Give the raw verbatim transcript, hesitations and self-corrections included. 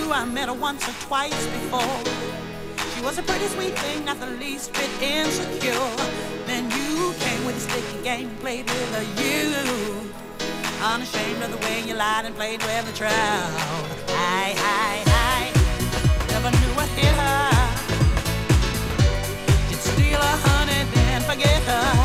I met her once or twice before. She was a pretty sweet thing, not the least bit insecure. Then you came with a sticky game and played with her. You, unashamed of the way you lied and played with the crowd. I, I, I never knew I'd hit her. You'd steal her honey, then forget her.